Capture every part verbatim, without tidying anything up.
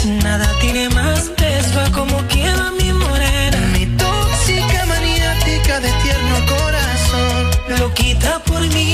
Nada tiene más peso a como quema mi morena. Mi tóxica maniática de tierno corazón lo quita por mí.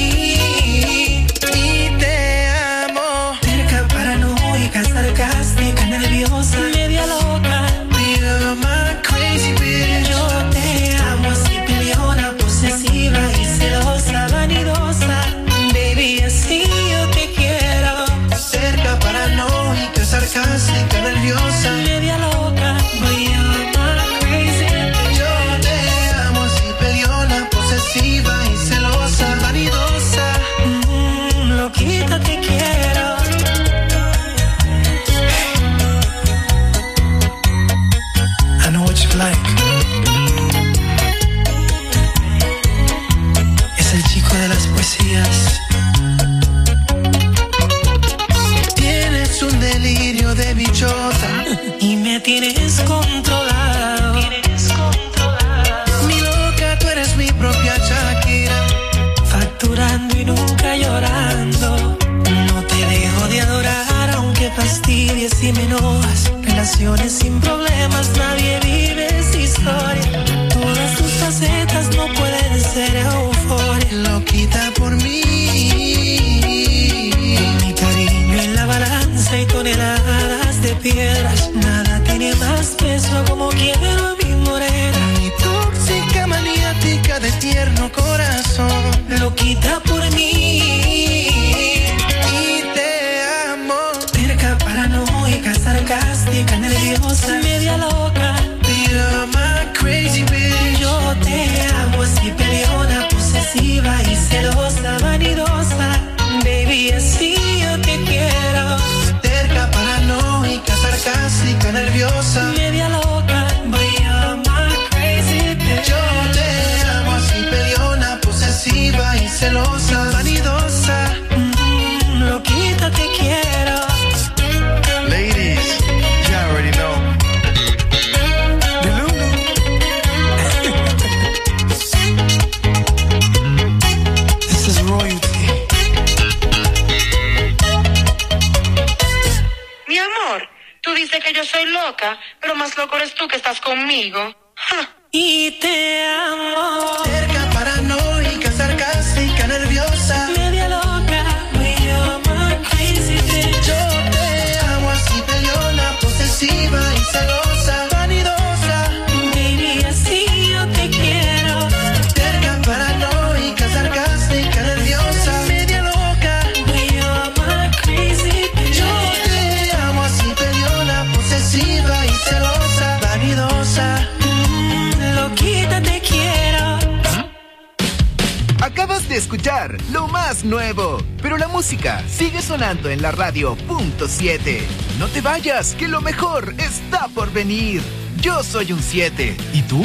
Y te amo. Terca, paranoica, sarcástica, nerviosa, media loca. You're my crazy bitch. Yo te amo así, peleona, posesiva y celosa, vanidosa. Baby, así yo te quiero. Cerca, paranoica, sarcástica, nerviosa, media loca. But you're my crazy bitch. Yo te amo así, peleona, posesiva y celosa, vanidosa. Mm, loquita, te quiero. I know what you like. Es el chico de las poesías. Tienes un delirio de bichota y me tienes controlado. Tienes controlado. Mi loca, tú eres mi propia Shakira. Facturando y nunca llorando. No te dejo de adorar aunque fastidies y me enojas. Relaciones sin problemas, nadie vive esa historia. Todas tus facetas no pueden ser euforia. Loquita por mí. Mi cariño en la balanza y toneladas de piedras. Nada tiene más peso como quiero a mi morena. Mi tóxica maniática de tierno corazón loquita por mí. Y te amo. Terca, paranoica, sarcástica, nerviosa, media loca. You're my crazy bitch. Yo te amo así, peleona, posesiva y celosa, vanidosa. Baby, así yo te quiero. Terca, paranoica, sarcástica, nerviosa, media loca. But you're my crazy bitch. Yo te amo así, peleona, posesiva y celosa, vanidosa. Mm, loquita, te quiero. Ladies, you already know. This is royalty. Mi amor, tú dices que yo soy loca, pero más loco eres tú que estás conmigo. ¡Ja! Y te amo. Cerca, paranoica, sarcástica, nerviosa, media loca. But you're my crazy bitch. Yo te amo así, peleona, posesiva y celosa, vanidosa. Baby, así yo te quiero. Cerca, paranoica, sarcástica, nerviosa, media loca. But you're my crazy bitch. Yo te amo así, peleona, posesiva y celosa, vanidosa. Loquita, te quiero. Acabas de escuchar lo más nuevo, pero la música sigue sonando en la radio punto siete. No te vayas, que lo mejor está por venir. Yo soy un siete. ¿Y tú?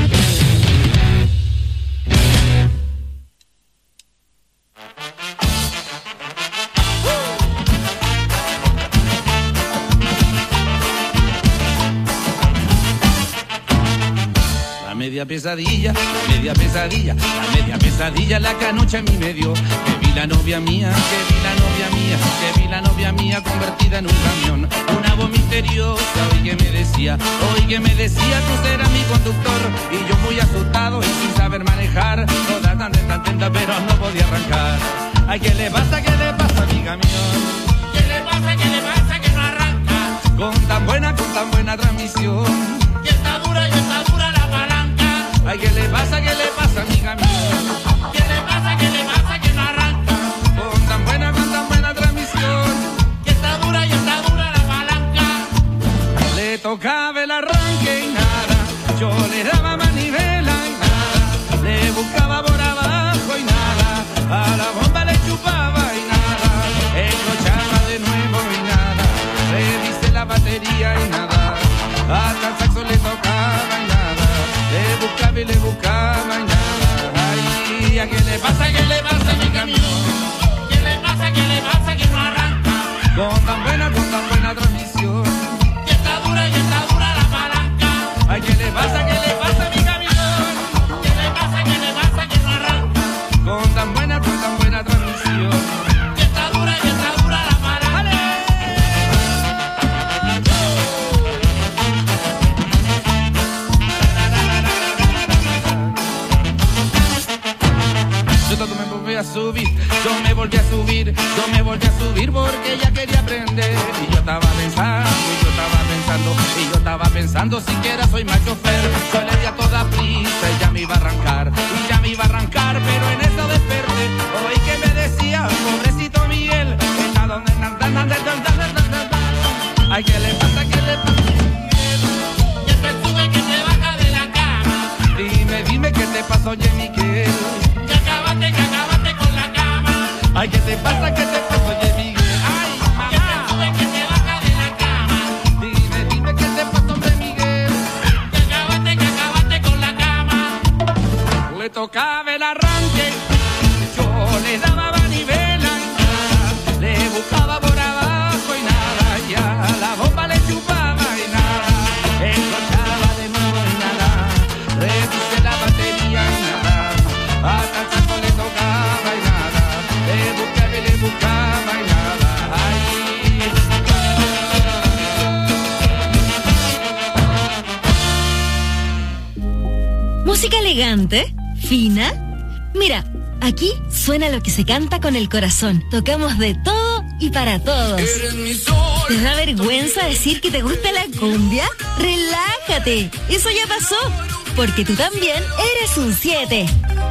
Media pesadilla, media pesadilla, la media pesadilla, la canocha en mi medio. Que vi la novia mía, que vi la novia mía, que vi la novia mía convertida en un camión. Una voz misteriosa, hoy que me decía, hoy que me decía, tú serás mi conductor. Y yo muy asustado y sin saber manejar, toda tan atenta pero no podía arrancar. Ay, ¿qué le pasa, qué le pasa, mi camión? ¿Qué le pasa, qué le pasa, que no arranca? Con tan buena, con tan buena transmisión. Y está dura, y está dura la palanca. Ay, ¿qué le pasa, qué le pasa a mi camión? ¿Qué le pasa, qué le pasa, que no arranca? Con tan buena, con tan buena transmisión. Que está dura y está dura la palanca. Le tocaba el arranque y nada. Yo le daba manivela y nada. Le buscaba por abajo y nada. A la bomba le chupaba y nada. a subir, yo me volví a subir porque ella quería aprender. Y yo estaba pensando, y yo estaba pensando, y yo estaba pensando siquiera soy mal chofer. Yo le di a toda prisa y ya me iba a arrancar, y ya me iba a arrancar, pero en eso desperté. Oí que me decía, pobrecito Miguel, está donde ay, ¿qué le pasa? ¿Qué le pasa? Que te sube, que te baja de la cama. Dime, dime qué te pasó, oye Miguel. Que acabaste, que acabaste con la cama. Ay, ¿qué te pasa? ¿Qué te pasó, oye Miguel? Ay, mamá. Que te sube, que te baja de la cama. Dime, dime qué te pasó, hombre Miguel. Que acabaste, que acabaste con la cama. Le tocaba el arranque, yo le daba manivela y nada, le buscaba por abajo y nada, ya la bomba le chupaba y nada, enganchaba de nuevo y nada, reduce la batería y nada, hasta el saco le tocaba y nada, le buscaba y le buscaba y nada, ay. Música elegante, fina. Mira, aquí suena lo que se canta con el corazón. Tocamos de todo y para todos. ¿Te da vergüenza decir que te gusta la cumbia? Relájate, eso ya pasó, porque tú también eres un siete.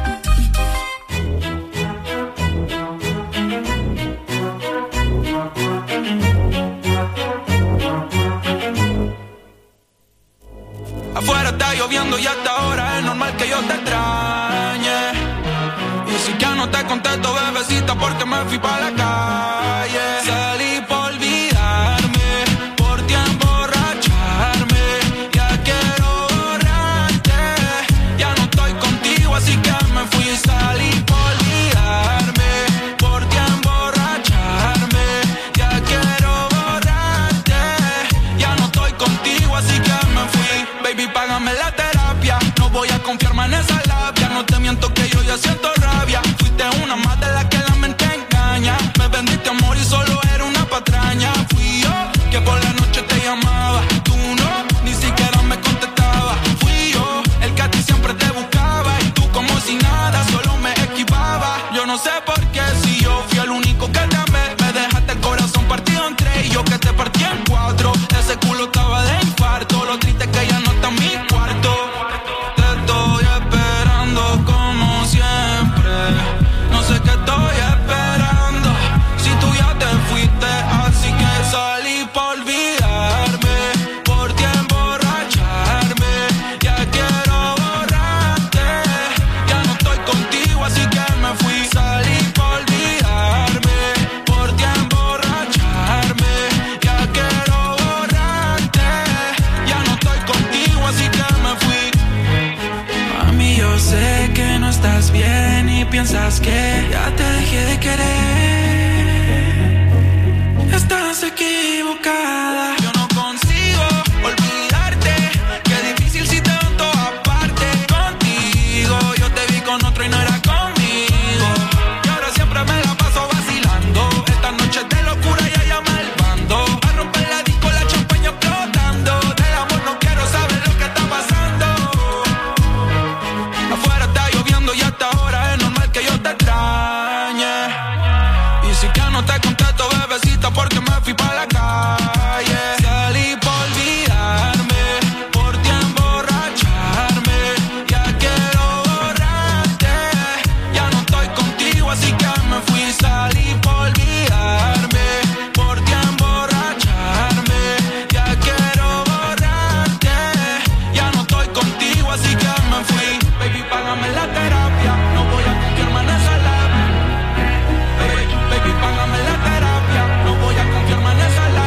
Afuera está lloviendo y hasta ahora es normal que yo te extrañe. Y si ya no te contesto, bebecita, porque me fui pa' la calle. Salí por olvidarme, por ti emborracharme. Ya quiero borrarte, ya no estoy contigo, así que me fui. Salí por olvidarme, por ti emborracharme. Ya quiero borrarte, ya no estoy contigo, así que me fui. Baby, págame la terapia, no voy a confiarme en esa labia. No te miento que yo ya siento rabia. Fuiste una más de la que la mente engaña. Me vendiste amor y solo era una patraña. Fui yo que por la noche te llamaba, tú no, ni siquiera me contestabas. Fui yo el que a ti siempre te buscaba y tú como si nada, solo me esquivaba. Yo no sé por qué, si yo fui el único que te amé, me dejaste el corazón partido en tres y yo que te partí en cuatro. Ese culo estaba de infarto, lo triste es que ya no está en mi cuarto. Te estoy esperando como siempre, no sé qué estoy esperando, si tú ya te fuiste, así que salí por olvidarme, por ti emborracharme. Ya quiero borrarte, ya no estoy contigo, así que me fui. Salí por olvidarme, por ti emborracharme. Ya quiero borrarte, ya no estoy contigo, así que me fui. Mami, yo sé que no estás bien y piensas que ya te dejé de querer. Estás equivocada. Yo no consigo olvidarte. Qué difícil si te veo en todas partes. Contigo yo te vi con otro y no era conmigo. Y ahora siempre me la paso vacilando. Esta noche es de locura y allá me el bando. A romper la disco, la champaña explotando. Del amor no quiero saber lo que está pasando. Afuera está lloviendo y hasta ahora es normal que yo te extrañe. Y si ya no te contesto, bebecita, porque me fui pa' la calle. Salí por olvidarme, por ti emborracharme. Ya quiero borrarte, ya no estoy contigo, así que me fui. Salí por olvidarme, por ti emborracharme. Ya quiero borrarte, ya no estoy contigo, así que me fui. Baby, págame la terapia, no voy a confiarme en esa labia. Baby, baby, págame la terapia, no voy a confiarme en esa labia.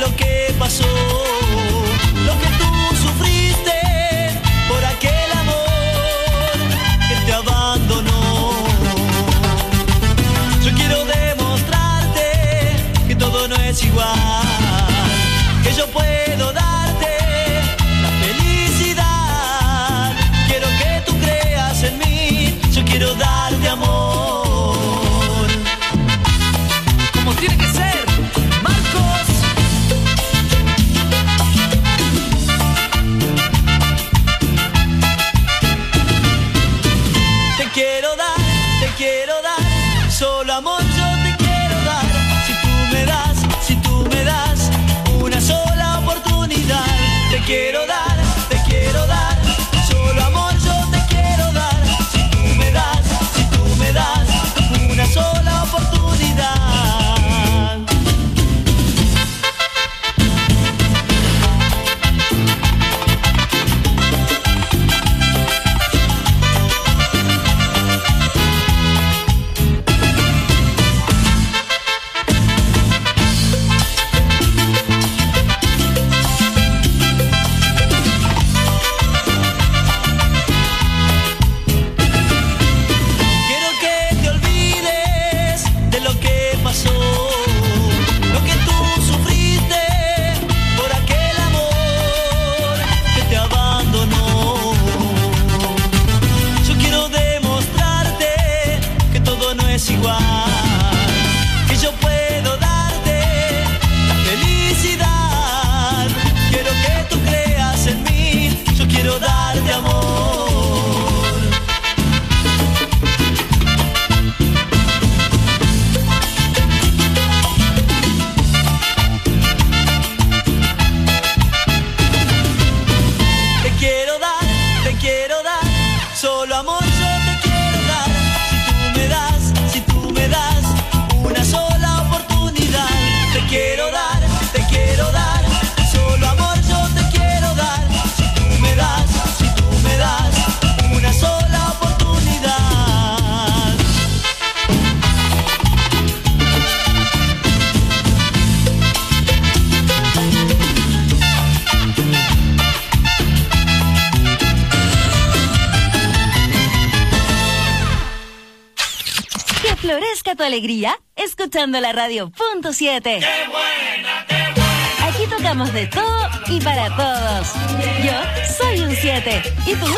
lo que pasó, lo que tú sufriste por aquel amor que te abandonó. Yo quiero demostrarte que todo no es igual, que yo puedo darte la felicidad. Quiero que tú creas en mí, yo quiero darte amor, como tiene que ser, Marcos. Te quiero dar, te quiero dar, solo amor yo te quiero dar. Si tú me das, si tú me das una sola oportunidad. Te quiero dar, te quiero dar, solo amor yo te quiero dar. Si tú me das, si tú me das una sola oportunidad. Florezca tu alegría escuchando la radio punto siete. ¡Qué buena, qué buena! Aquí tocamos de todo y para todos. Yo soy un siete. ¿Y tú?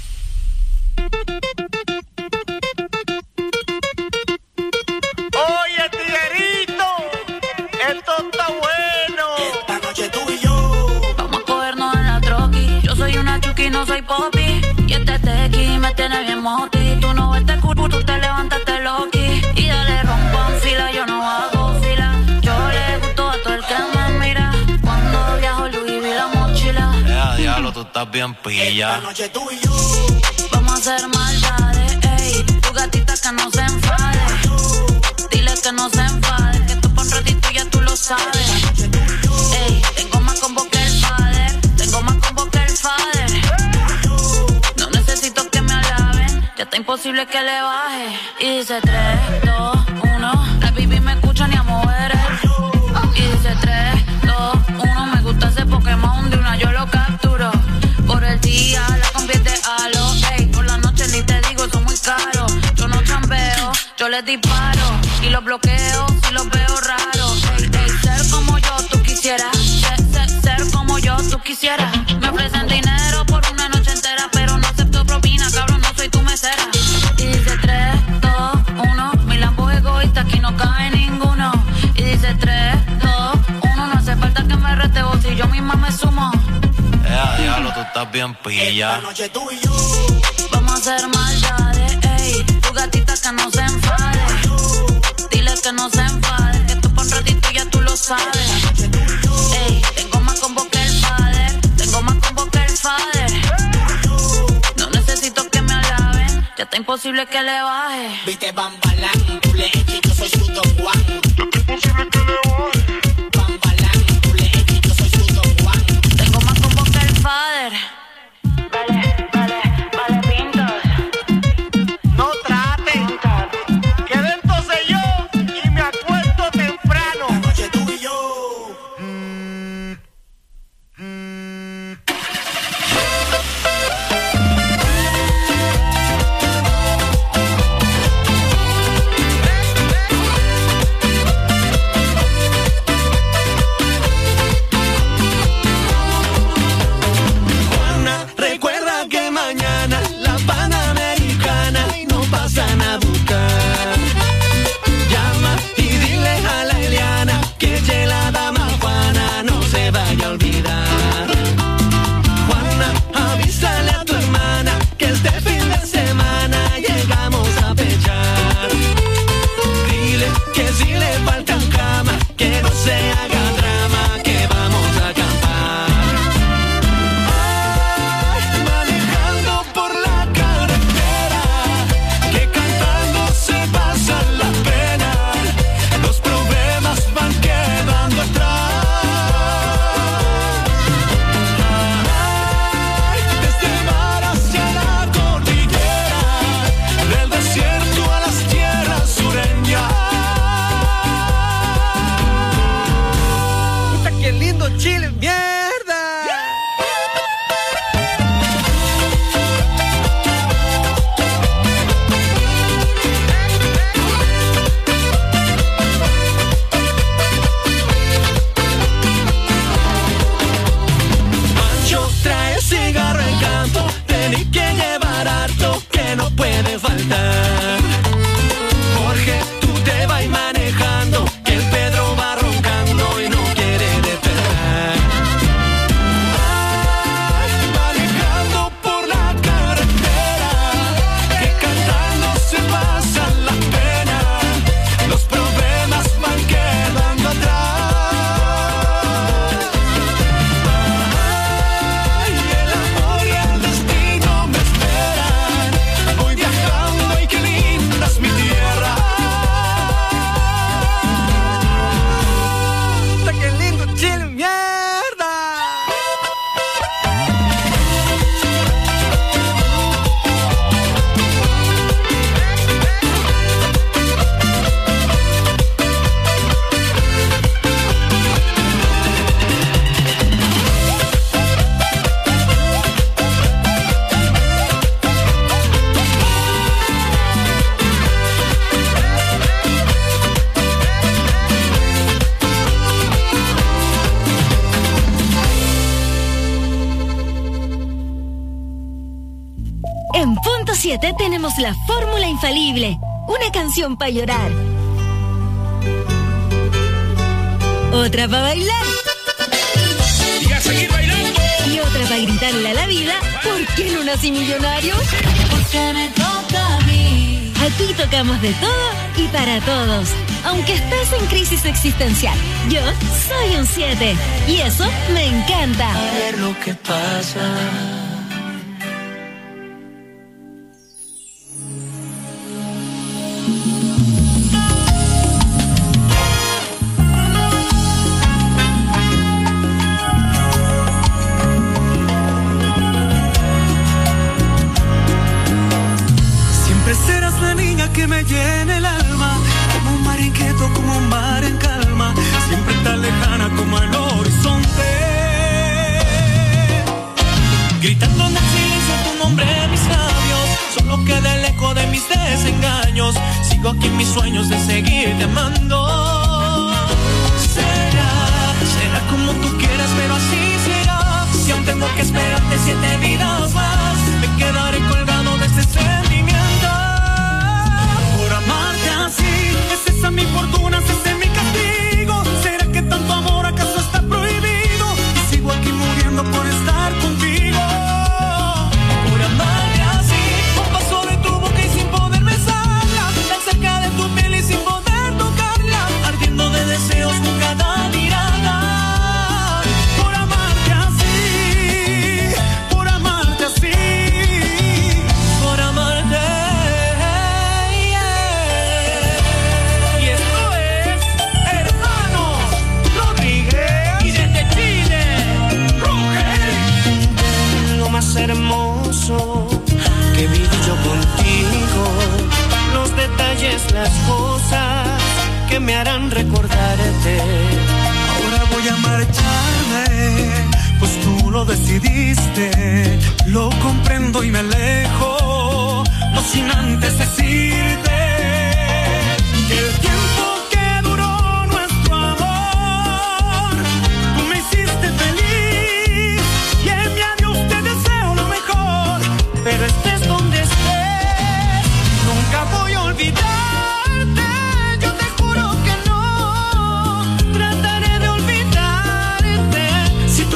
Oye, tiguerito, esto está bueno. Esta noche tú y yo vamos a cogernos en la troqui. Yo soy una chuki, no soy popi. Y este tequi me tiene bien moti. Tú no ves este culo, tú te levantaste loqui. Y dale rompan fila, yo no hago fila. Yo le gusto a todo el que me mira. Cuando viajo Louis vi la mochila. Eh, diablo, tú estás bien pilla. esta noche tú y yo vamos a hacer maldades, ey. Tu gatita que no se enfade. Dile que no se enfade, que tú por un ratito ya tú lo sabes. Ey, tengo más combo que el father. Tengo más combo que el father. No necesito que me alaben, ya está imposible que le baje. Y dice tres, dos, uno. La baby me escucha ni a mover. Y dice tres, dos, uno. Me gusta ese Pokémon, de una yo lo capturo. Por el día la convierte a lo, ey. Por la noche ni te digo, son muy caros. Yo no chambeo, yo les disparo. Y los bloqueo si los veo raros. Ey, ey, ser como yo tú quisieras. Ser, ser, ser como yo tú quisieras. Me ofrecen dinero por una noche entera, pero no acepto propina, cabrón, no soy tu mesera. Y dice tres, dos, uno. Mi Lambo egoísta, aquí no cabe ninguno. Y dice tres, dos, uno. No hace falta que me rete vos, si yo misma me sumo. Eh, diablo, tú estás bien pilla. esta noche tú y yo vamos a hacer maldades, ey. Tu gatita que no se enfade. Dile que no se enfade, que tú por un ratito ya tú lo sabes. Ey, tengo más combo que el father. Tengo más combo que el father. No necesito que me alaben, ya está imposible que le baje. viste Bambalán, tú le eches, yo soy su Don Juan. Ya está imposible que le baje. Bambalán, tú le eches, yo soy su Don Juan. Tengo más combo que el father. Vale, vale, vale, pintos. No traten, que entonces yo y me acuesto temprano. Esta noche tú y yo a olvidar. Juana, avísale a tu hermana que este fin de semana llegamos a pechar. Dile que si le faltan cama, que no se haga drama, que vamos a acampar. Ay, manejando por la carretera, que cantando se pasa la pena, los problemas van quedando atrás. Ay, desde el mar hacia la cordillera, del desierto a las tierras sureñas. Puta, qué lindo Chile, mierda. Pancho trae cigarro en campo, tenés que llevar harto que no puede faltar. Jorge, tú te vas manejando, que el Pedro va roncando y no quiere despertar. Ay, manejando por la carretera, que cantando se pasan las penas, los problemas van quedando atrás. Ay, el amor y el destino me esperan, voy viajando y qué linda es mi tierra. Puta, qué lindo Chile, mierda. En punto siete tenemos la fórmula infalible. Una canción para llorar. Otra para bailar. Y a seguir bailando. Y otra para gritarle a la vida, ¿por qué no nací millonario? Porque me toca a mí. Aquí tocamos de todo y para todos. Aunque estés en crisis existencial, yo soy un siete. Y eso me encanta. A ver lo que pasa. Siempre serás la niña que me llena el alma, como un mar inquieto, como un mar en calma, siempre tan lejana como el horizonte. Gritando en el silencio tu nombre en mis labios, solo queda el eco de mis desengaños. Sigo aquí en mis sueños de seguirte amando. Será, será como tú quieras, pero así será. Si aún tengo que esperarte siete vidas más, me quedaré colgado de este sentimiento. Por amarte así, es esa mi fortuna, es ese mi castigo. ¿Será que tanto amor acaso está prohibido? Y sigo aquí muriendo por estar contigo. Por amarte así, un paso de tu boca y sin poder besarla, tan cerca de tu piel y sin poder tocarla, ardiendo de deseos con cada mirada. Por amarte así, por amarte así, por amarte. Y esto es Hermanos Rodríguez y desde Chile, Roger. Lo más hermoso que viví yo contigo, los detalles, las cosas que me harán recordarte. Ahora voy a marcharme, pues tú lo decidiste. Lo comprendo y me alejo, no sin antes decirte que el tiempo que duró nuestro amor, tú me hiciste feliz y en mi adiós te deseo lo mejor. Pero estés donde estés, nunca voy a olvidarte. Yo te juro que no trataré de olvidarte. Si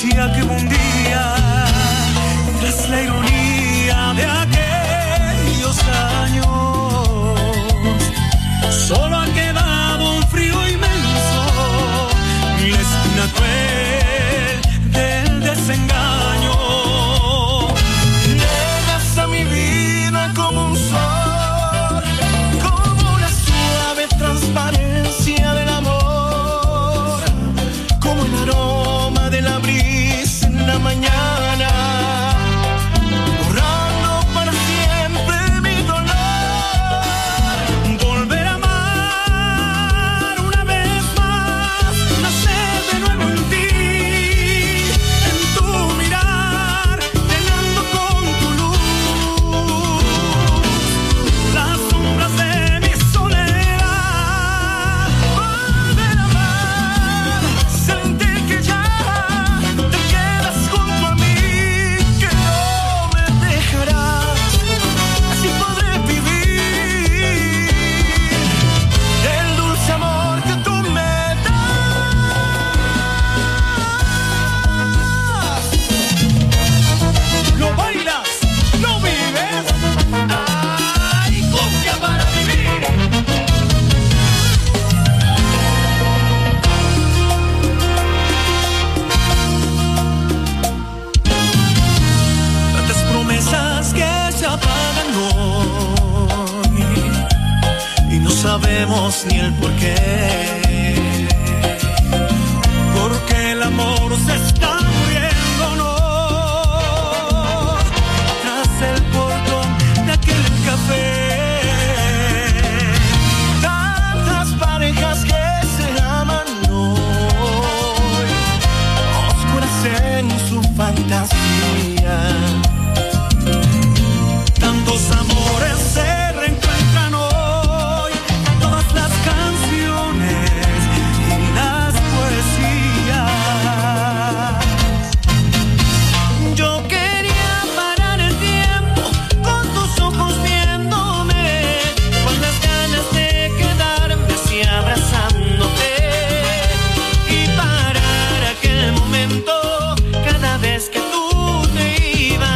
decía que un día, tras la ironía de aquellos años, solo ha quedado un frío inmenso y la espina cruel del desengaño. Llegas a mi vida como un sol, como una suave transparencia del amor, como el aroma de la brisa en la mañana, borrando para siempre mi dolor. Volver a amar una vez más, nacer de nuevo en ti, en tu mirar, llenando con tu luz las sombras de mi soledad. Volver a amar, sentir que ya te quedas junto a mí, que no me dejarás, así podré vivir el dulce amor que tú me das. Lo bailas, lo vives, ay, cumbia para vivir. Tantas promesas que se apagan hoy y no sabemos ni el porqué, porque el amor se está muriendo, no, tras el portón de aquel café. Tantas parejas que se aman hoy, oscuras en su fantasía. Tantos amores se reencuentran hoy, todas las canciones y las poesías. Yo quería parar el tiempo con tus ojos viéndome, con las ganas de quedarme así abrazándote y parar aquel momento cada vez que tú te ibas.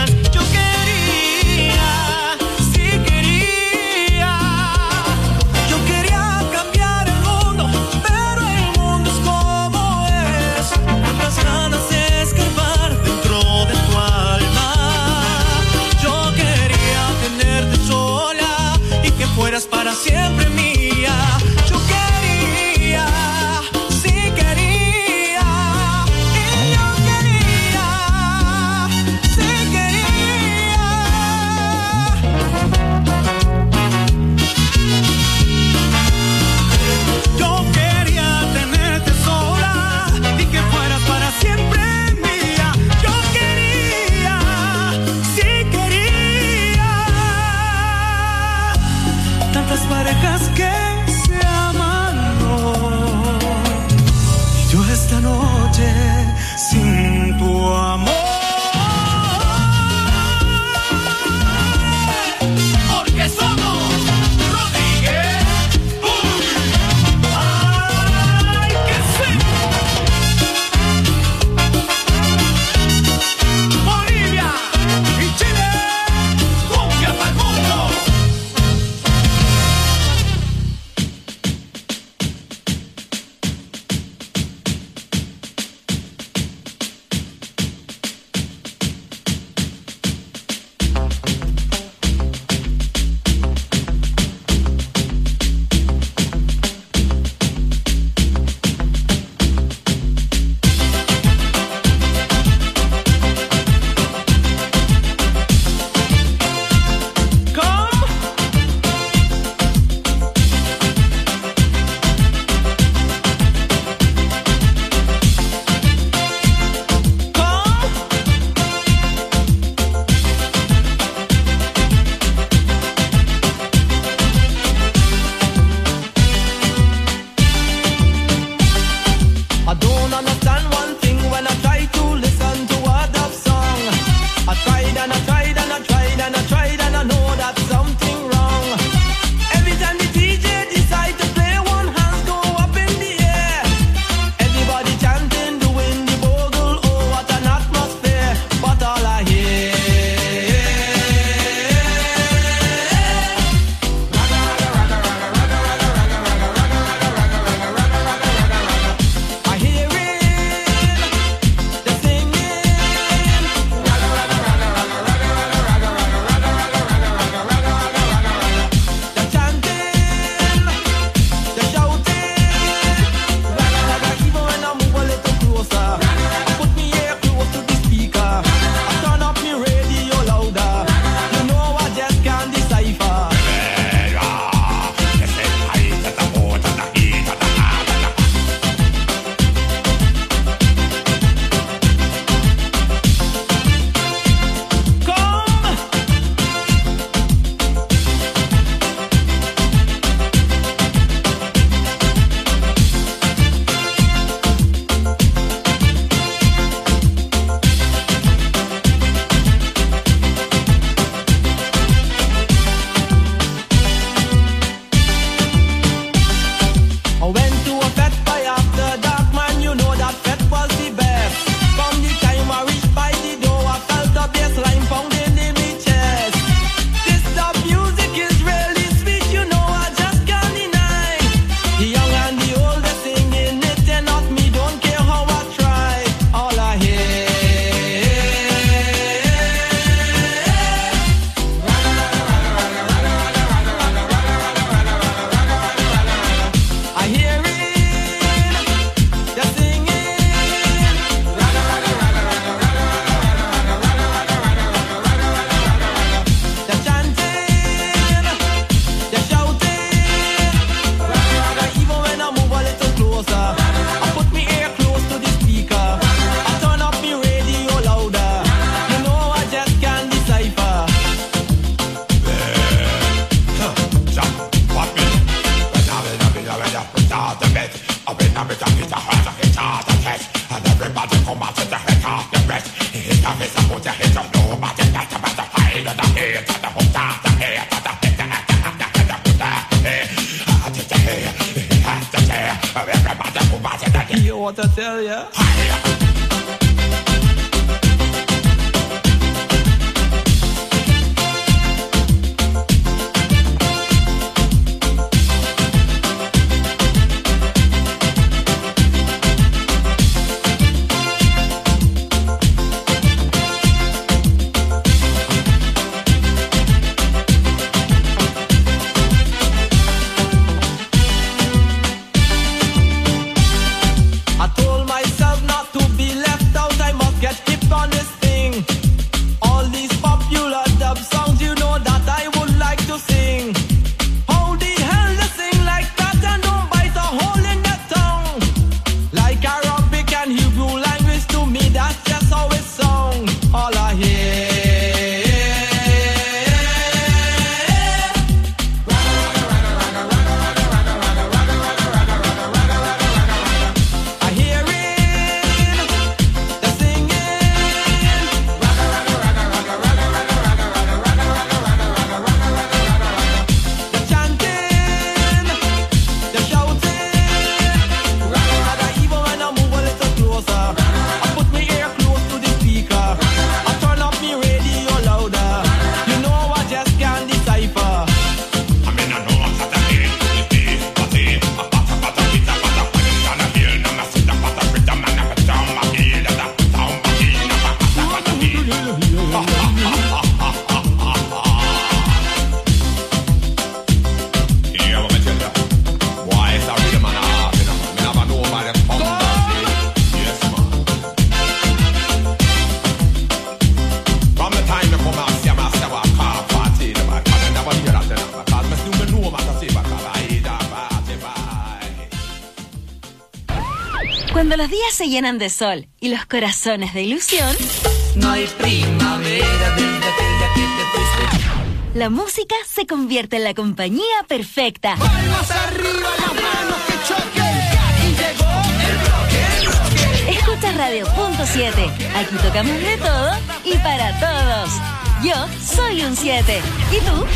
You want to tell ya? Cuando los días se llenan de sol y los corazones de ilusión, no hay primavera desde aquella que te fuiste. La música se convierte en la compañía perfecta. ¡Palmas arriba, las manos que choquen! Y llegó el bloque, el bloque. Escucha Radio Punto siete. Aquí tocamos de todo y para todos. Yo soy un siete. ¿Y tú?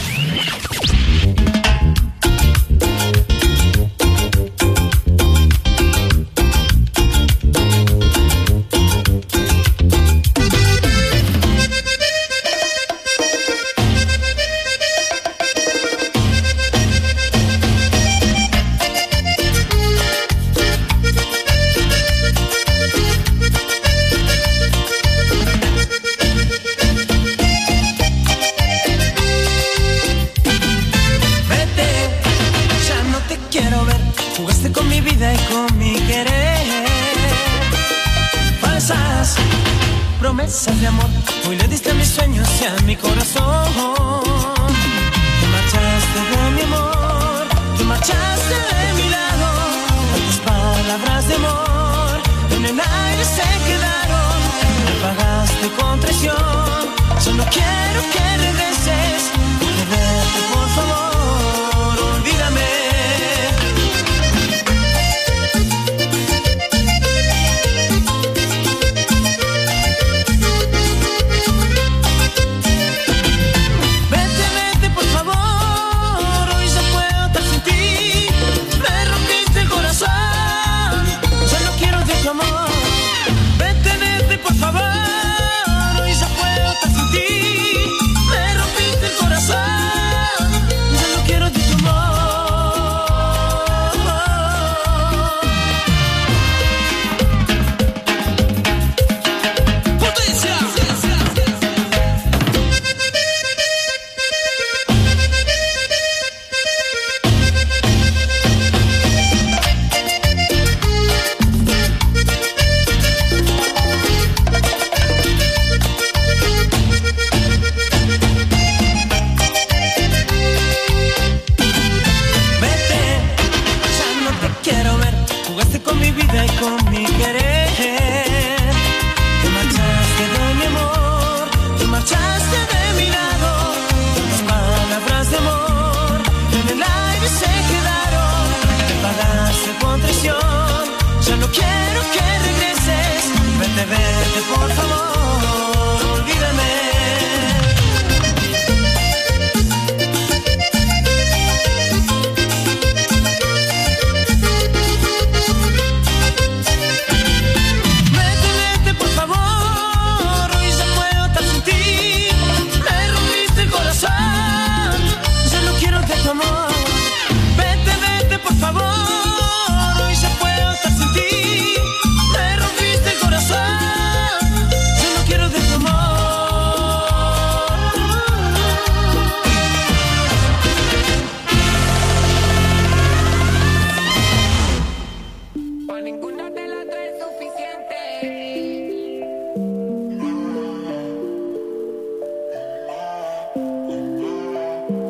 Promesas de amor, hoy le diste a mis sueños y a mi corazón. Te marchaste de mi amor, te marchaste de mi lado. Tantas palabras de amor en el aire se quedaron. Me pagaste con traición, solo quiero que regreses. De verte, por favor, olvídame. Solo quiero de tu amor. Vete,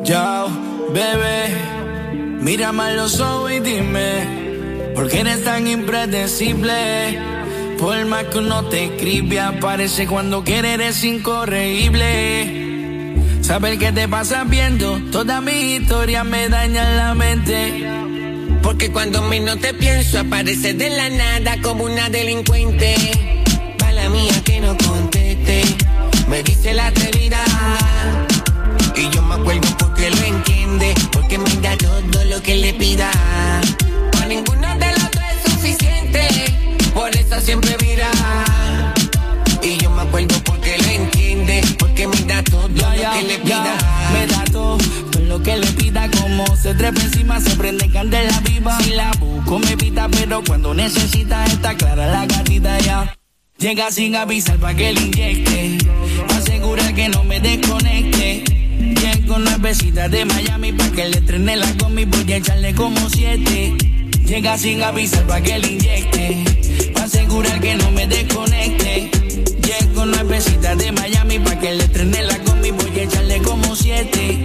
Yo, bebé, mírame a los ojos y dime, ¿por qué eres tan impredecible? Por más que uno te escribe, aparece cuando quiere, eres incorregible. Saber qué te pasa viendo, toda mi historia me daña la mente. Porque cuando menos te pienso, aparece de la nada como una delincuente. Mala mía que no conteste, me dice la atrevida. Y yo me acuerdo porque lo entiende, porque me da todo lo que le pida. A ninguno de los dos es suficiente, por eso siempre mira. Y yo me acuerdo porque lo entiende, porque me da todo ya, lo ya, que le pida. Ya, me da todo, todo lo que le pida. Como se trepa encima, se prende candela viva. Si la busco me pita, pero cuando necesita está clara la gatita ya. Llega sin avisar pa' que le inyecte, asegura que no me desconecte. Llego nuevecita de Miami pa' que le estrene la combi, voy a echarle como siete. Llega sin avisar pa' que le inyecte, pa' asegurar que no me desconecte. Llego nuevecita de Miami pa' que le estrene la combi, voy a echarle como siete.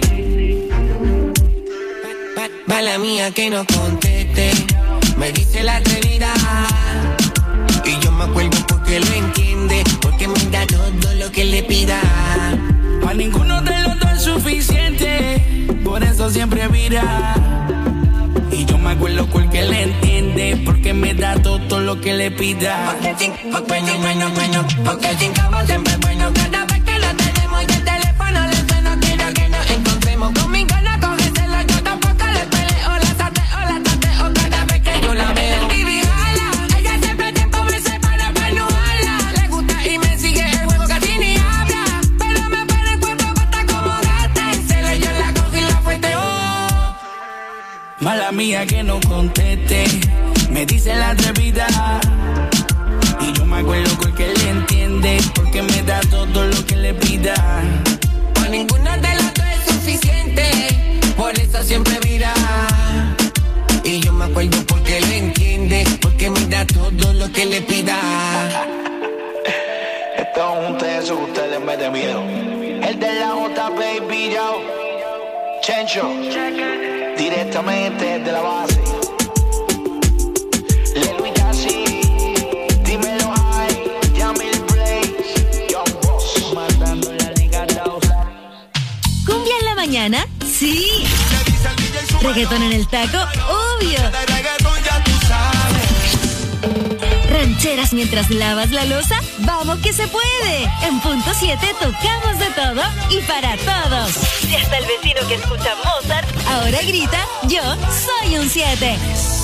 Mala mía que no conteste, me dice la atrevida. Y yo me acuerdo porque lo entiende, porque me da todo lo que le pida. A ninguno de los dos es suficiente, por eso siempre mira. Y yo me acuerdo porque le entiende, porque me da todo lo que le pida. Porque sin, porque sin, bueno, bueno, porque sin cabo siempre es bueno. Cada vez que lo tenemos y el teléfono le suena, quiero que nos encontremos. Conmigo no cógeselo, yo tampoco le peleo. La sateo, la tateo cada vez que yo la veo. Y vigala, ella siempre tiempo me separa para no hablar. Le gusta y me sigue el juego, casi ni habla. Pero me pone el cuerpo bata como gata. En celo yo la cogí y la fueteo. Mala mía que no conteste, me dice la atrevida. Y yo me acuerdo porque le entiende, porque me da todo lo que le pida. A ninguno de los dos es suficiente, por eso siempre mira. Y yo me acuerdo porque lo entiende, porque me da todo lo que le pida. Esto es un teso que usted le mete miedo. El de la J, baby, yo. Chencho, directamente de la base. Lelo y Casi, dímelo ahí, Yamil Blaze, Young Boss, matando la liga dos. ¿Cumbia en la mañana? Sí. ¿Reggaetón en el taco? Obvio. ¿Rancheras mientras lavas la loza? ¡Vamos que se puede! En Punto siete tocamos de todo y para todos. Y hasta el vecino que escucha Mozart ahora grita, yo soy un siete.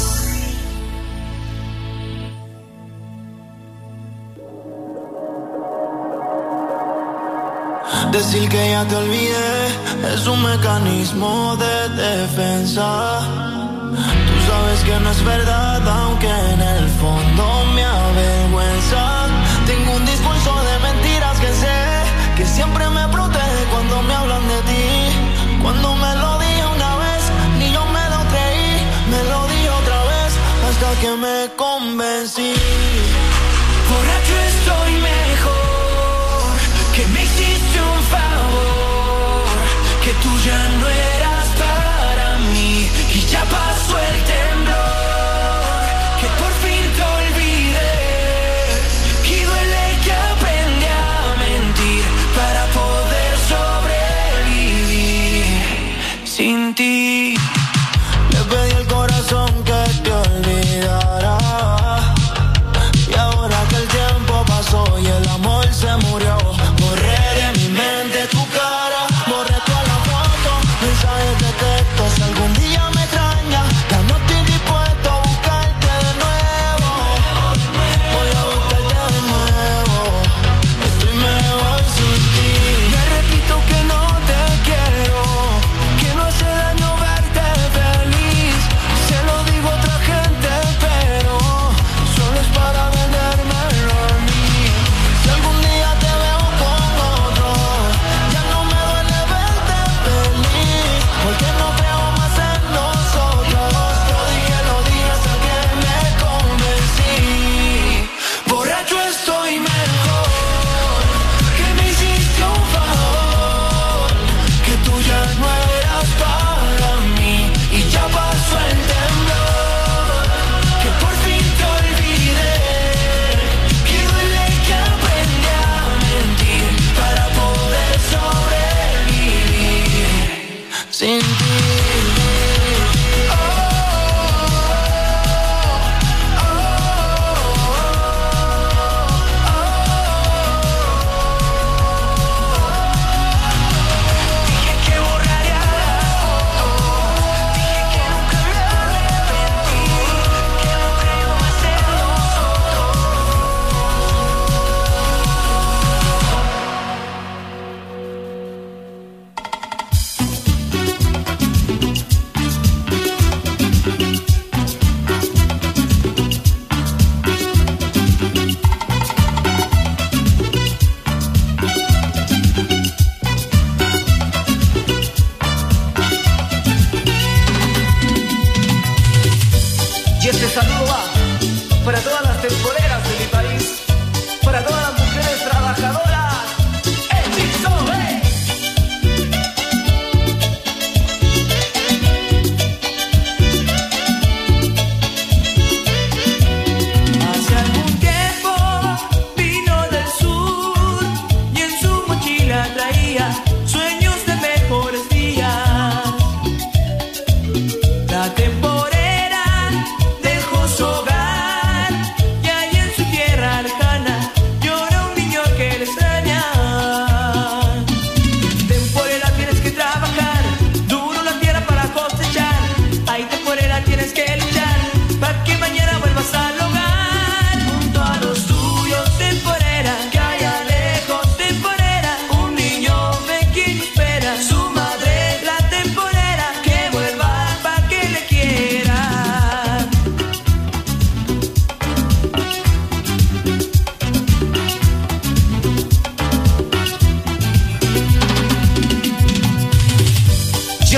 Decir que ya te olvidé es un mecanismo de defensa. Tú sabes que no es verdad, aunque en el fondo me avergüenza. Tengo un discurso de mentiras que sé que siempre me protege cuando me hablan de ti. Cuando me lo dije una vez, ni yo me lo creí. Me lo dije otra vez, hasta que me convencí. Borracho estoy mejor, que me hiciste un favor, que tú ya no eras para mí y ya pasó el temblor, que por fin te olvidé y duele que aprendí a mentir para poder sobrevivir sin ti. Le pedí al corazón que te olvidara y ahora que el tiempo pasó y el amor se murió, borré de mi mente tu cara, borré toda la foto, mensajes de texto. Si algún día me extrañas, ya no estoy dispuesto a buscarte de nuevo. Voy a buscarte de nuevo. Estoy mejor sin ti. Me repito que no te quiero, que no hace daño ver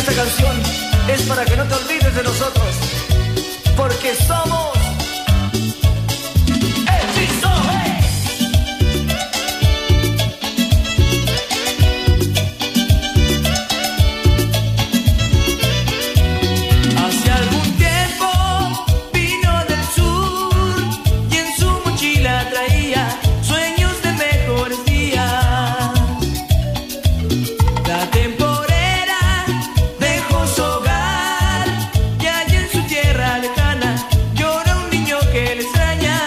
esta canción es para que no te olvides de nosotros, porque somos Hechizo, hey. Hace algún tiempo vino del sur y en su mochila traía sueños de mejores días. La temporera dejó su hogar y allá en su tierra lejana llora un niño que le extraña.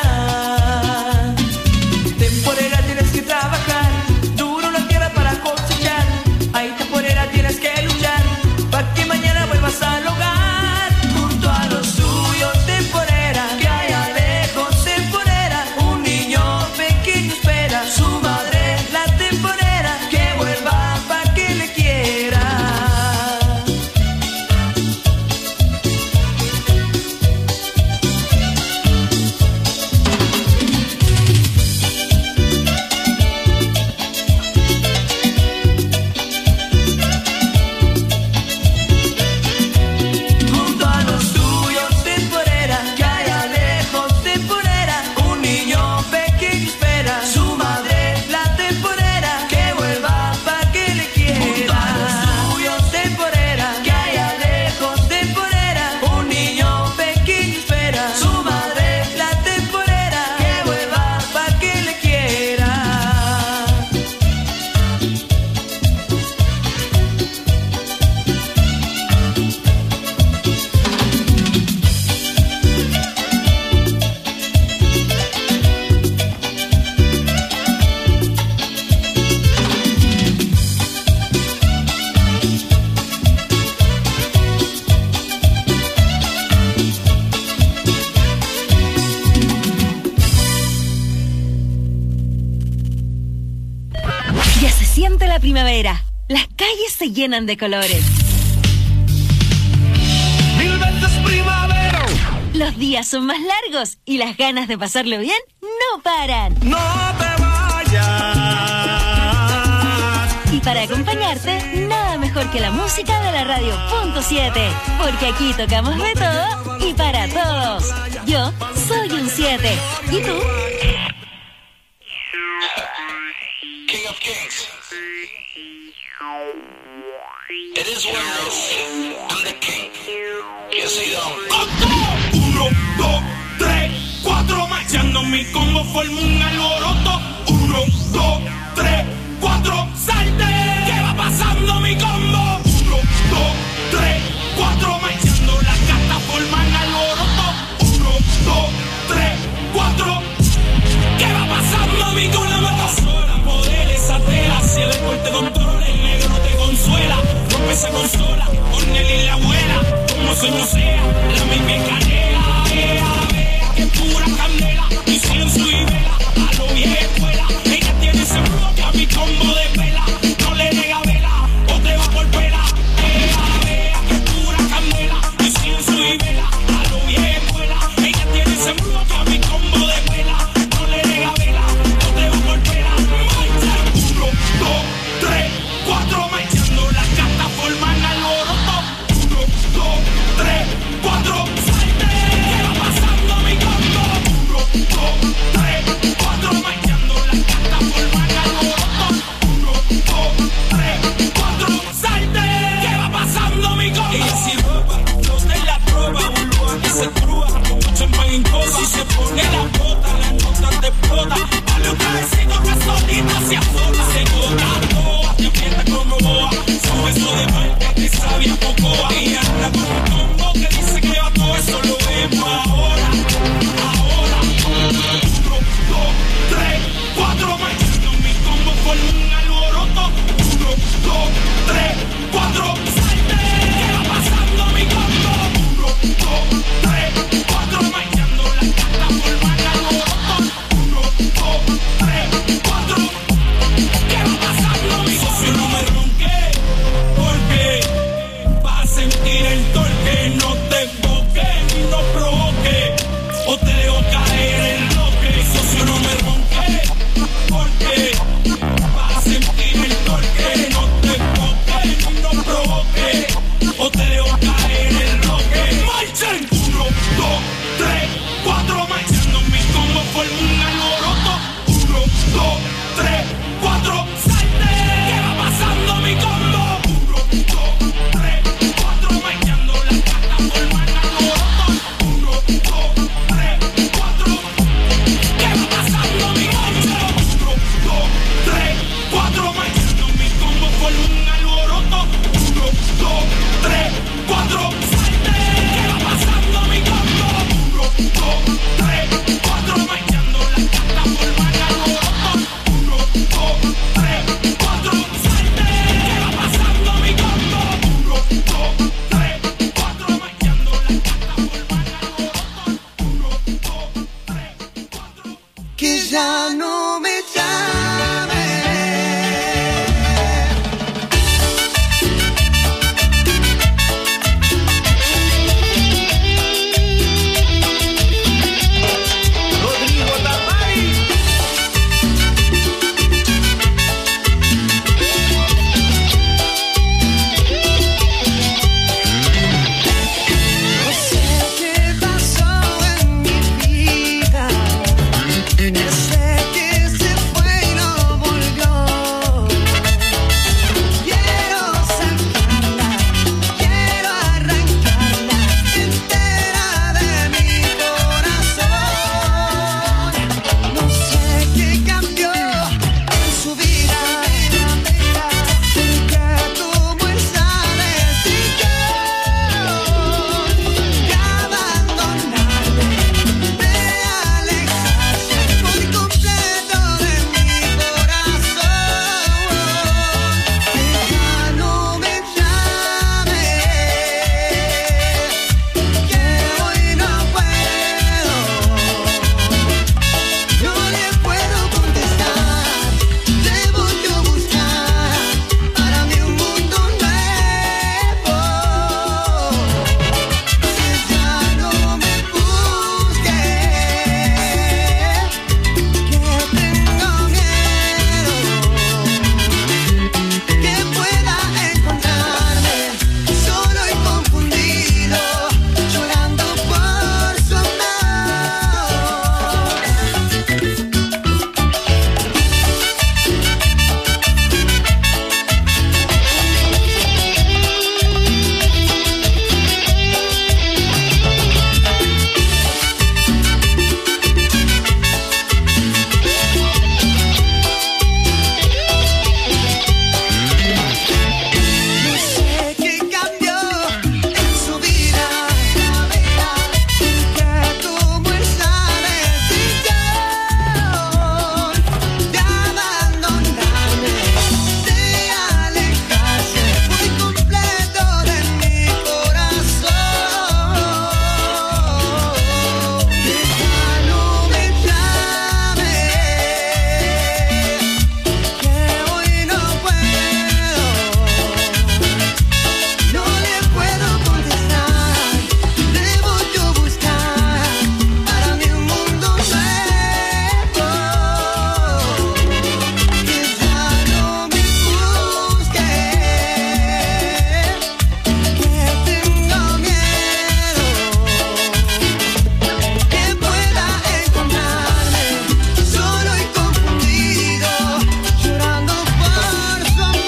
Temporera, tienes que trabajar duro la tierra para cosechar. Ay, temporera, tienes que luchar para que mañana vuelvas al hogar junto a los suyos. Temporera, que allá lejos, temporera, un niño pequeño espera su madre, la temporera, que vuelva para que le quiera. Junto a los suyos, temporera, que allá lejos, temporera, un niño pequeño espera su madre, la temporera, que vuelva para que le quiera. Junto a los suyos, temporera, que allá lejos, temporera, un niño pequeño espera su madre, la temporera, que vuelva para que le quiera. Ya se siente la primavera. Las calles se llenan de colores. Mil veces primavera. Los días son más largos y las ganas de pasarlo bien no paran. No te vayas. Y para acompañarte, nada mejor que la música de la radio punto siete. Porque aquí tocamos de todo y para todos. Yo soy un siete. ¿Y tú? King of Kings. It is what it is. I'm the king. Yes, he don't. Uno, dos, tres, cuatro, marchando mi combo forma un alboroto. Uno, dos, tres, cuatro, salte. ¿Qué va pasando mi combo? Uno, dos, tres, cuatro, marchando las cartas forman alboroto. Uno, dos, tres, cuatro. ¿Qué va pasando mi combo? Sola, poder esa tela, si el deporte controla, el negro te consuela. Rompe esa consola, con él y la abuela, como sueño sea, la misma canela. Vea, vea, que pura candela, incienso y vela, a lo vieja escuela. Ella tiene ese bloque a mi combo de vela, no le nega vela, o te va por vela. Vea, vea, que pura candela, incienso y vela, a lo vieja escuela. Ella tiene ese bloque a mi combo de vela, no le nega vela, o te va por vela. Uno, dos, tres, cuatro, marchando las cartas forman alboroto. Uno, dos, tres, cuatro, salte. ¿Qué va pasando mi combo? Uno, dos, tres, cuatro, marchando las cartas forman alboroto. Uno, dos, tres, cuatro, salte. ¿Qué va pasando mi combo? Ella si roba, los de la tropa, burbuja que se trúa, champán en copa. Si se pone la bota, la nota te explota. Dale un cabecito que solita se azota. Se toca toa, te aprieta como boa. Su beso de muerte te sabía pocoa. Y anda con un combo que dice que va todo eso lo vemos ahora. Ahora. Uno, dos, tres, cuatro, marchando mi combo forma un alboroto. Uno, dos, tres, cuatro, salte. ¿Qué va pasando mi combo? Uno, dos, tres, cuatro, marchando las cartas forman alboroto. Uno, dos, tres, cuatro. ¿Qué va pasando? tres, cuatro, salte. ¿Qué va pasando mi combo? Uno, dos, tres, cuatro, marchando la carta por Bacalao. Uno, dos, tres, cuatro. Que ya no me llame. Rodrigo Tamari. No sé qué pasó en mi vida. Sé que se fue y no volvió. Quiero sacarla, quiero arrancarla entera de mi corazón. No sé qué cambió en su vida, porque tomó esa decisión de abandonarme, de alejarse por completo de mi corazón. Que ya no me llame, que hoy no puedo, no le puedo contestar. Debo yo buscar para mí un mundo nuevo. Que ya no me busque, que tengo miedo, que pueda encontrarme solo y confundido, llorando por su amor. No sé qué cambió en su vida, que tomó esa decisión de abandonarme, de alejarse por completo de mi corazón. Que ya no me llame, que hoy no puedo, no le puedo contestar. Debo yo buscar para mí un mundo nuevo. Que ya no me busque, que tengo miedo, que pueda encontrarme solo y confundido, llorando por su amor.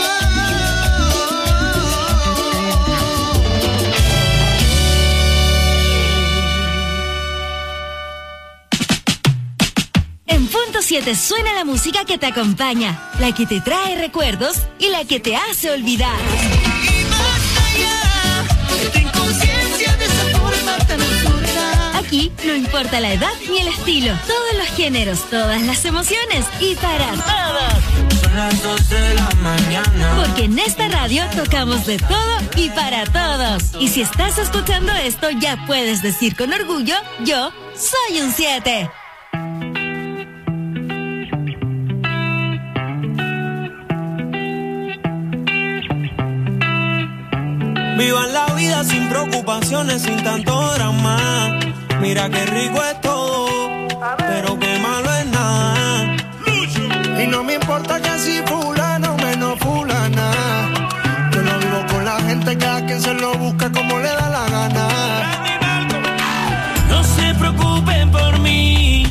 En punto siete suena la música que te acompaña, la que te trae recuerdos y la que te hace olvidar. Y más allá, esta inconsciencia de esa forma tan absurda. Aquí no importa la edad ni el estilo, todos los géneros, todas las emociones y para todos. Son las dos de la mañana. Porque en esta radio tocamos de todo y para todos. Y si estás escuchando esto, ya puedes decir con orgullo, yo soy un siete. Vivan la vida sin preocupaciones, sin tanto drama. Mira qué rico es todo, pero qué malo es nada. Y no me importa que si fulano menos fulana. Yo no vivo con la gente, cada quien se lo busca como le da la gana. No se preocupen por mí,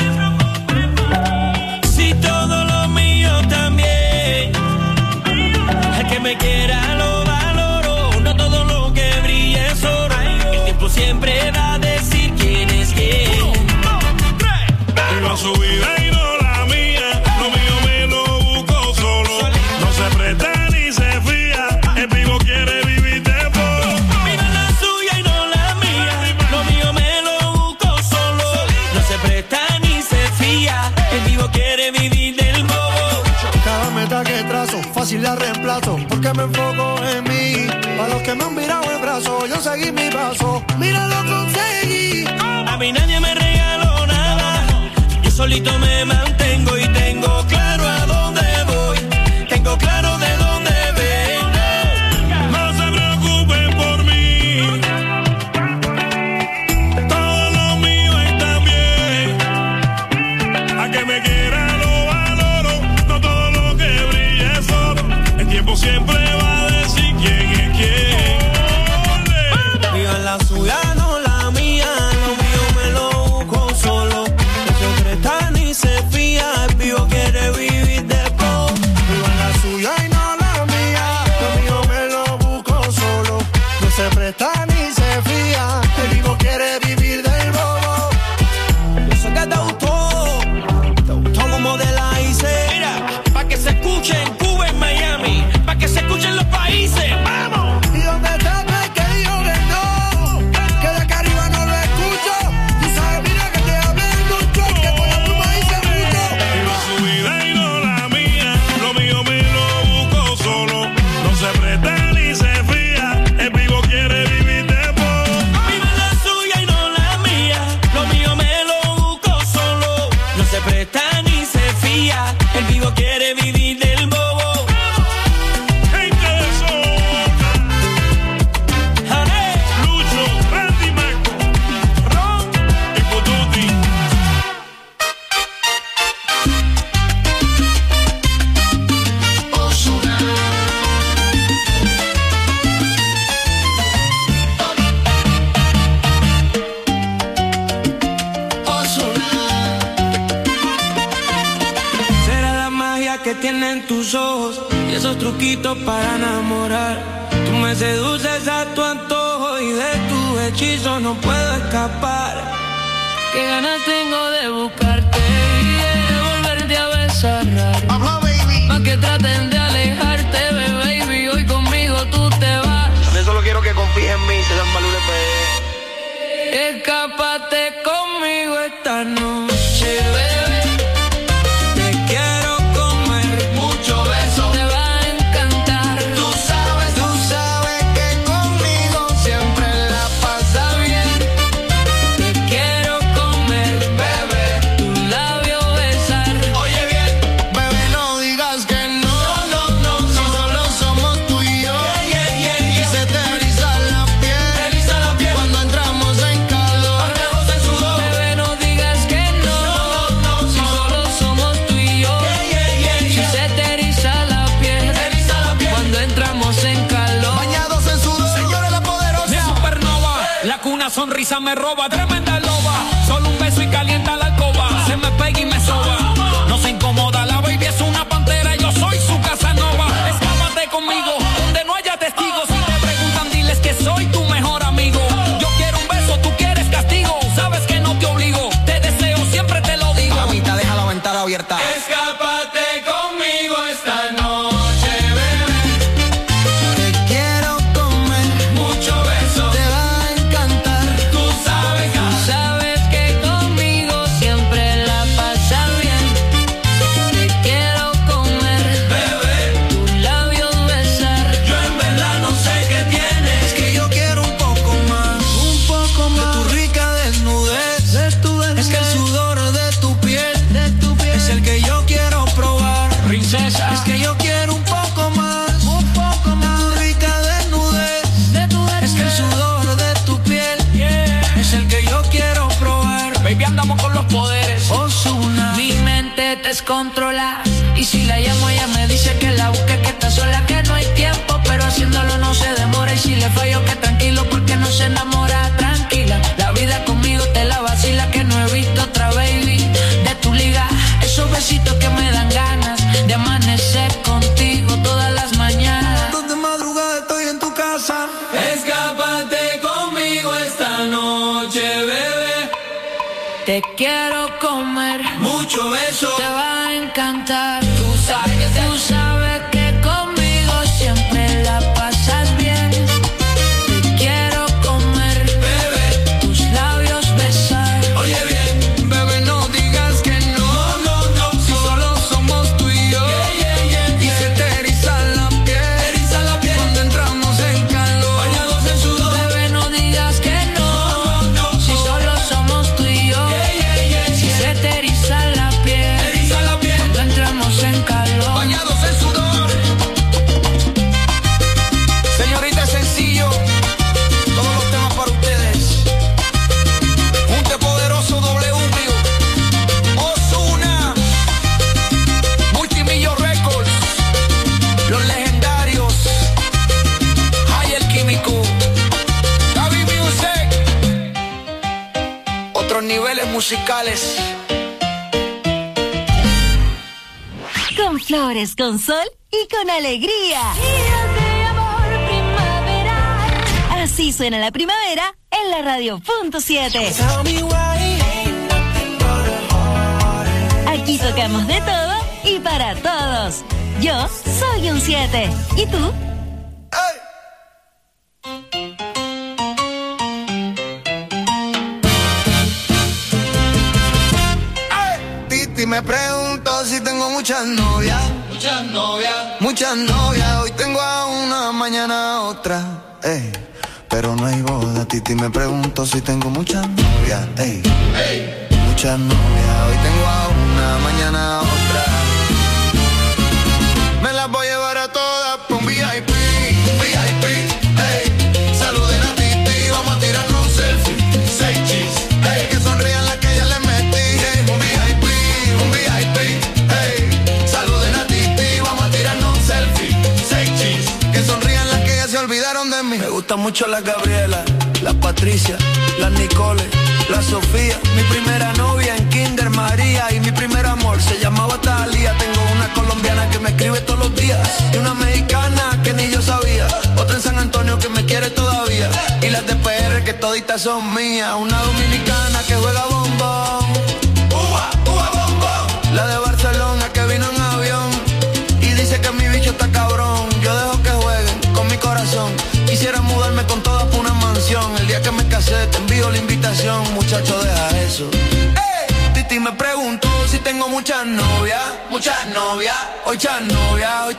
si todo lo mío también. El que me quiera lo valoro, no todo lo que brilla es oro. El tiempo siempre va a decir quién es quién. Viva su vida y no la mía, lo mío me lo busco solo. No se presta ni se fía, el vivo quiere vivir de polo. Viva la suya y no la mía, lo mío me lo busco solo. No se presta ni ruta que trazo, fácil la reemplazo, porque me enfoco en mí. Para los que me han virado el brazo, yo seguí mi paso, mira lo conseguí. A mí nadie me regaló nada, yo solito me mantengo y tengo claro a dónde voy, tengo claro de dónde vengo. No se preocupen por mí, todo lo mío está bien. A que me quiera lo valoro, no todo lo que brilla es oro. El tiempo siempre va a decir quién es quién. Viva la suya, no la mía, lo mío me lo busco solo. No se presta ni se fía, el vivo quiere vivir de pro. Viva la suya y no la mía, lo mío me lo busco solo. No se presta ni se fía, el vivo quiere vivir del bobo. Yo sé que te gustó, te gustó como te la hice. Mira, pa' que se escuche en Cuba, en Miami, pa' que se escuchen los países, ¡vamos! ¿Y dónde está el que dijo que no? Que de acá arriba no lo escucho. Tú sabes, mira que te hablé mucho, que por la pluma hice mucho. Viva su vida y no la mía, lo mío me lo busco solo. No se presta ni se fía, el vivo quiere vivir de poco. Viva la suya y no la mía, lo mío me lo busco solo. No se presta ni se fía, el vivo quiere vivir del bobo. Gente de zona, Jane, Lucho, Randy Marco, Ron, y Pututi. será la magia que tienen tus ojos y esos truquitos para enamorar. Tú me seduces a tu antojo y de tu hechizo no puedo escapar. Qué ganas tengo de buscarte y de volverte a besar. Más que traten de alejarte, baby, hoy conmigo tú te vas. Yo solo quiero que confíes en mí, César Malure P. Escápate conmigo esta noche, bebé. Te quiero comer, Mucho beso te va a encantar. tú sabes, Tú sabes que conmigo siempre la pasa bien. Te quiero comer, bebé, tu labio besar. oye bien. Bebé, no digas que no. No, no, Si no, solo somos tú y yo. Yeah, yeah, yeah, Y yeah. se te eriza la piel. Eriza la piel. Cuando entramos en calor. Andamos en sudor. Bebé, no digas que no. No, no, Si no. solo somos tú y yo. Yeah, yeah, yeah, Si yeah. se te eriza la piel. Eriza la piel. Cuando entramos en calor. Bañados en sudor. Señores, la poderosa. Mi supernova, la cuna sonrisa me roba, tremenda loba. Solo un beso y calienta la alcoba. Se me pega y me soba. No se incomoda, la baby es una pantera. Yo soy su Casanova. Escápate conmigo, donde no haya testigos. Si te preguntan, diles que soy tu mejor amigo. Yo quiero un beso, tú quieres castigo. Sabes que no te obligo, te deseo, siempre te lo digo. Mamita, deja la ventana abierta. Escápate conmigo esta noche, bebé. Te quiero comer. Mucho beso, Te va a encantar. tú sabes, Tú sabes que conmigo siempre la pasas bien. Te quiero comer, bebé. tus labios besar. Yo en verdad no sé qué tienes. Es que yo quiero un poco más. Un poco más. De tu rica desnudez. De tu desnudez. Es que el sudor de tu piel. De tu piel. Es el que yo quiero probar. Princesa, Es que yo quiero un poco más. Un poco más. De tu rica desnudez. De tu Es que el sudor de tu piel. yeah. Es el que yo quiero probar. Baby, andamos con los poderes. Ozuna. Mi mente descontrola. Y si la llamo, ella me dice que la busque, que está sola, que no hay tiempo. Pero haciéndolo no se demora. Y si le fallo, que tranquilo, porque no se enamora. Tranquila, la vida conmigo te la vacila. Que no he visto otra baby de tu liga. Esos besitos que me dan ganas de amanecer contigo todas las mañanas. De madrugada estoy en tu casa. Escápate conmigo esta noche, bebé. Te quiero comer, Mucho beso, te va a encantar. tú sabes, Tú sabes que conmigo siempre la pasas bien. Te quiero comer, bebé. tus labios besar. Oye bien, Bebé, no digas que no. no, no, no. Si solo somos tú y yo. Yeah, yeah, yeah, Y musicales. Con flores, con sol y con alegría. Así suena la primavera en la radio punto siete. Aquí tocamos de todo y para todos. Yo soy un siete. ¿Y tú? Titi me pregunto si tengo muchas novias. Muchas novias. Muchas novias. Hoy tengo a una, mañana a otra. Ey. Pero no hay boda. Titi me pregunto si tengo muchas novias. Ey. Hey. Muchas novias. Hoy tengo a una, mañana a otra. Me las voy a llevar a todas por un V I P. V I P. Ey. Saluden a Titi. Vamos a tirarnos un selfie. Seis cheese. Ey. Que sonrían las que ya les metí. Ey. Un V I P. Un V I P. Ey. Saluden a Titi. Vamos a tirarnos un selfie. Seis cheese. Que sonrían las que ya se olvidaron de mí. Me gusta mucho la Gabriela, la Patricia, la Nicole, la Sofía. Mi primera novia en Kinder María. Y mi primer amor se llamaba Talía. Tengo una colombiana que me escribe todos los días. Y una mexicana que ni yo sabía. Otra en San Antonio que me quiere todavía. Y las de P R que toditas son mías. Una dominicana que juega bombón. Uva, uva, bombón. La de Barcelona que vino en avión. Y dice que mi bicho está cabrón. Yo dejo que jueguen con mi corazón. Quisiera mudarme con todas por una mansión. El día que me casé te envío la invitación. Muchacho, deja eso. ¡Ey! Titi me preguntó si tengo muchas novias. Muchas novias. Muchas novias.